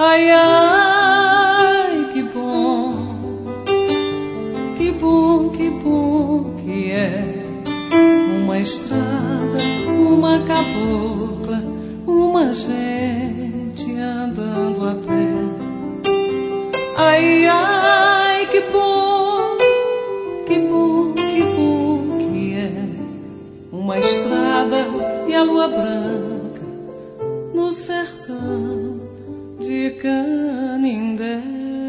Ai, ai, que bom, que bom, que bom que é uma estrada, uma cabocla, uma gente andando a pé. Ai, ai, que bom, que bom, que bom que é uma estrada e a lua branca no sertão de Canindé.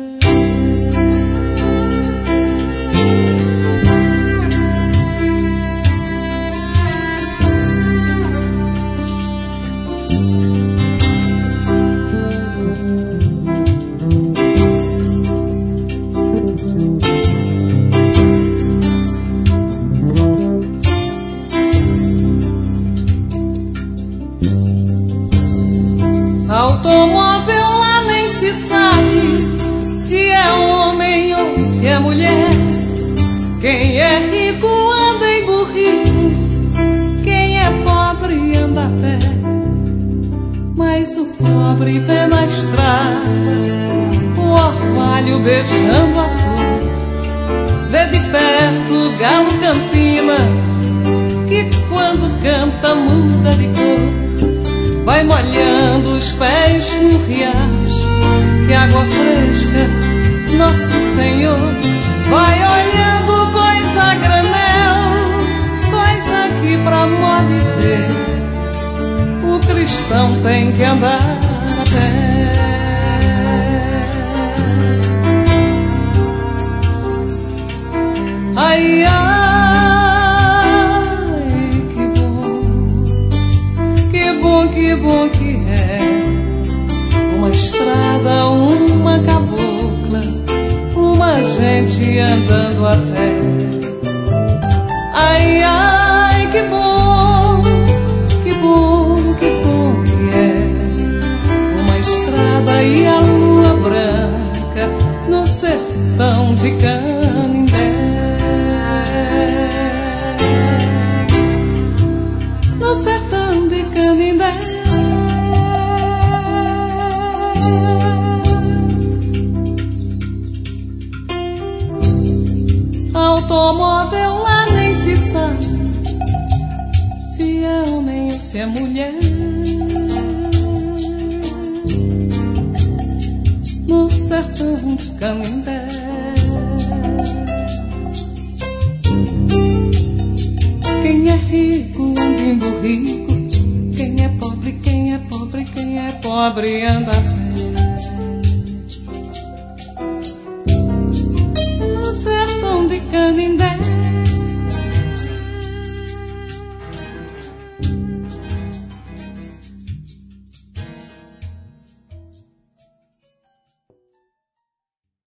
Automóvel lá nem se sabe se é homem ou se é mulher. Quem é rico anda em burrico, quem é pobre anda a pé. Mas o pobre vê na estrada o orvalho beijando a flor, vê de perto o galo campina que quando canta muda de cor. Vai molhando os pés no riacho, que água fresca, Nosso Senhor. Vai olhando coisa a granel, coisa que pra modo de ver o cristão tem que andar a pé. Ai, ai, que bom que é uma estrada, uma cabocla, uma gente andando a pé. Ai, ai, que bom, que bom, que bom que é uma estrada e a lua branca no sertão de Canindé. No sertão de Canindé. Automóvel lá nem se sabe se é homem ou se é mulher. No sertão de Canindé. Quem é rico anda em burrico, quem é pobre, quem é pobre, quem é pobre anda a pé. No sertão de Canindé.